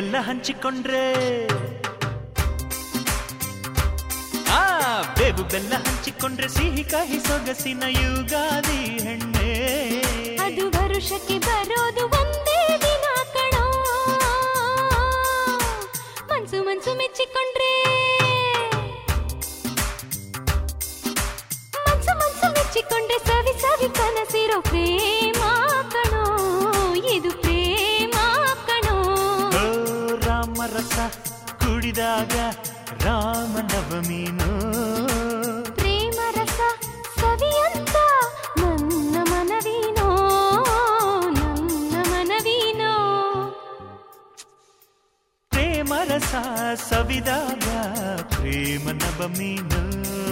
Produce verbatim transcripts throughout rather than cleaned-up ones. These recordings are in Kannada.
ಬೆಲ್ಲ ಹಂಚಿಕೊಂಡ್ರೆ ಆ ಬೇವು ಬೆಲ್ಲ ಹಂಚಿಕೊಂಡ್ರೆ ಸಿಹಿ ಕಹಿ ಸೊಗಸಿನ ಯುಗಾದಿ ಹೆಣ್ಣೆ. ಅದು ವರುಷಕ್ಕೆ ಬರೋದು ಒಂದೇ ದಿನ ಕಣೋ, ಮನ್ಸು ಮನ್ಸು ಮೆಚ್ಚಿಕೊಂಡ್ರೆ ಮನ್ಸು ಮನ್ಸು ಮೆಚ್ಚಿಕೊಂಡ್ರೆ ಸವಿ ಸವಿ ಕನಸಿರೋ ಪ್ರೇಮ ಕಣೋ, ಇದು ಪ್ರೇಮ ಕಣೋ. ರಾಮರಸ ಕುಡಿದಾಗ ರಾಮನವಮೀನು, ಪ್ರೇಮ ರಸ ಸವಿಯಂತ ನನ್ನ ಮನವೀನೋ, ನನ್ನ ಮನವೀನೋ. ಪ್ರೇಮ ರಸ ಸವಿದಾಗ ಪ್ರೇಮ ನವಮೀನು.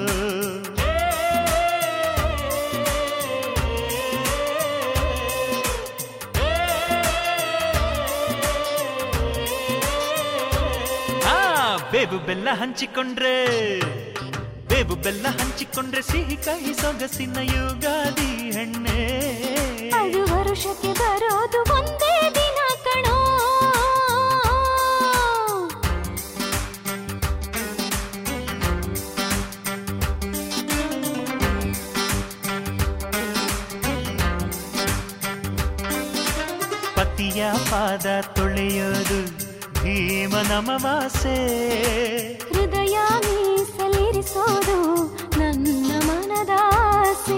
ಬೇವು ಬೆಲ್ಲ ಹಂಚಿಕೊಂಡ್ರೆ ಬೇವು ಬೆಲ್ಲ ಹಂಚಿಕೊಂಡ್ರೆ ಸಿಹಿ ಕಹಿ ಸೊಗಸಿನ ಯುಗಾದಿ ಹೆಣ್ಣೆ. ಅದು ವರುಷಕ್ಕೆ ಬರೋದು ಒಂದೇ ದಿನ ಕಣೋ. ಪತಿಯ ಪಾದ ತೊಳೆಯೋದು ಭೀಮನಮವಾಸೆ, ಹೃದಯ ಮೀಸಲಿರಿಸೋದು ನನ್ನ ಮನದಾಸೆ.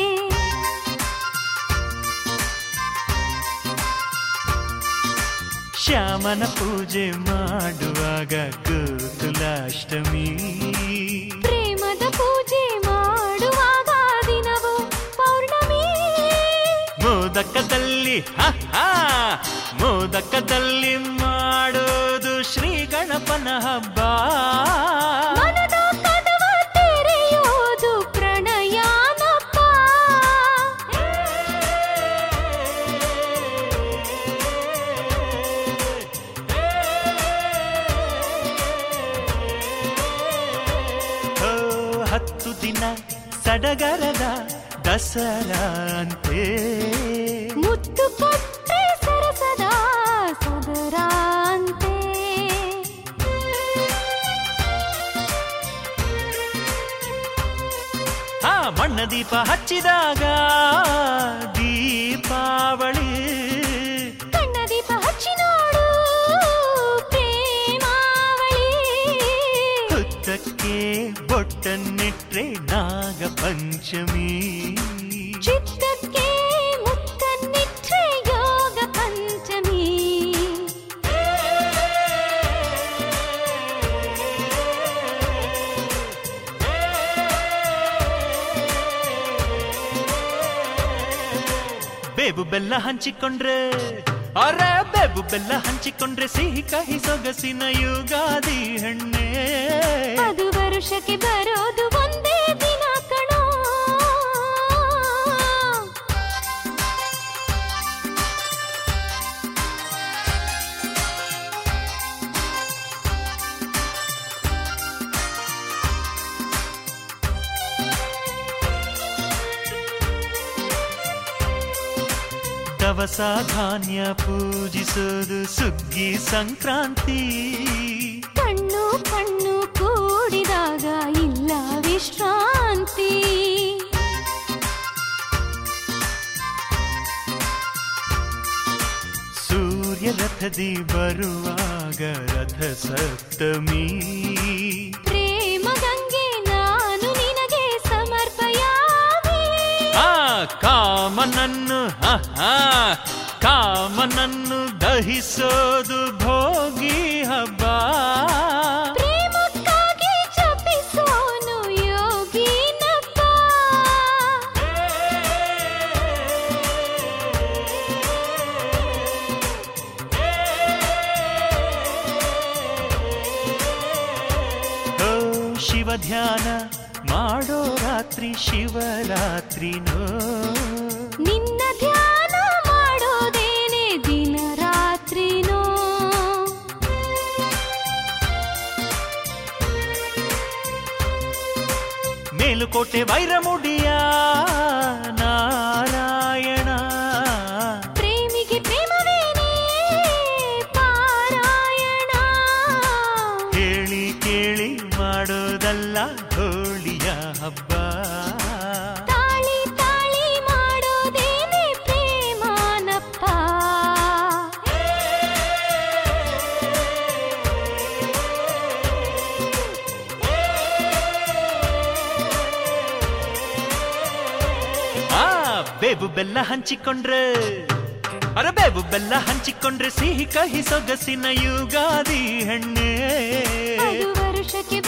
ಶ್ಯಾಮನ ಪೂಜೆ ಮಾಡುವಾಗ ಗೋಕುಲಾಷ್ಟಮಿ, ಪ್ರೇಮದ ಪೂಜೆ ಮಾಡುವಾಗ ದಿನವೂ ಪೌರ್ಣಮಿ. ಮೋದಕದಲ್ಲಿ ಮೋದಕದಲ್ಲಿ ಮಾಡೋದು ಶ್ರೀ ಗಣಪನ ಹಬ್ಬ, ಮನದ ಕದವ ತೆರೆಯೋದು ಪ್ರಣಯಾನಪ್ಪ. ಓ ಹತ್ತು ದಿನ ಸಡಗರದ ದಸರಾ ಅಂತೆ, ಮುತ್ತು ಕೊಟ್ರೆ ಸರಸದ ಸದರಾಂತೆ. ಹಾ ಮಣ್ಣ ದೀಪ ಹಚ್ಚಿದಾಗ ದೀಪಾವಳಿ, ಕಣ್ಣ ದೀಪ ಹಚ್ಚಿ ನೋಡು ಪ್ರೇಮಾವಳಿ. ಹುತ್ತಕ್ಕೆ ಬೊಟ್ಟನ್ನಿಟ್ರೆ ನಾಗ ಪಂಚಮಿ, ಚಿತ್ತಕ್ಕೆ ಮುತ್ತನ್ನಿಟ್ರೆ ಯೋಗ ಪಂಚಮಿ. ಬೇವು ಬೆಲ್ಲ ಹಂಚಿಕೊಂಡ್ರೆ ಅರೆ ಬೇವು ಬೆಲ್ಲ ಹಂಚಿಕೊಂಡ್ರೆ ಸಿಹಿ ಕಹಿ ಸೊಗಸಿನ ಯುಗಾದಿ ಹೆಣ್ಣೆ. ಅದು ವರುಷಕ್ಕೆ ಬರೋದು ಒಂದೇ ದಿನ ಕಣೋ. ದವಸ ಧಾನ್ಯ ಪೂಜಿಸೋದು ಸುಗ್ಗಿ ಸಂಕ್ರಾಂತಿ, ಕಣ್ಣು ಕಣ್ಣು ಕೂಡಿದಾಗ ಇಲ್ಲ ವಿಶ್ರಾಂತಿ. ಸೂರ್ಯ ರಥದಿ ಬರುವಾಗ ರಥ ಸಪ್ತಮಿ, ಪ್ರೇಮ ಗಂಗೆ ನಾನು ನಿನಗೆ ಸಮರ್ಪಯಾಮಿ. ಆ ಕಾಮನನ್ನು ಕಾಮನನ್ನು ದಹಿಸೋದು ಭೋಗಿ ಹಬ್ಬ, ಪ್ರೇಮಕ್ಕಾಗಿ ಜಪಿಸೋನು ಯೋಗಿನಪ್ಪ. ಓ ಶಿವ ಧ್ಯಾನ ಮಾಡೋ ರಾತ್ರಿ ಶಿವರಾತ್ರಿನೋ, ನಿನ್ನ ಧ್ಯಾನ ಮಾಡೋದೇನೆ ದಿನ ರಾತ್ರಿನೋ. ಮೇಲುಕೋಟೆ ವೈರಮುಡಿಯ ನಾರಾಯಣ, ಪ್ರೇಮಿಗೆ ಪ್ರೇಮವೇನೇ ಪಾರಾಯಣ. ಹೋಳಿಯ ಹಬ್ಬ. ತಾಳಿ ತಾಳಿ ಮಾಡೋದೇನೆ ಪ್ರೇಮಾನಪ್ಪ. ಆ ಬೇವು ಬೆಲ್ಲ ಹಂಚಿಕೊಂಡ್ರೆ ಅರ ಬೇವು ಬೆಲ್ಲ ಹಂಚಿಕೊಂಡ್ರೆ ಸಿಹಿ ಕಹಿ ಸೊಗಸಿನ ಯುಗಾದಿ ಹೆಣ್ಣೆ. ಅದು ವರುಷಕ್ಕೆ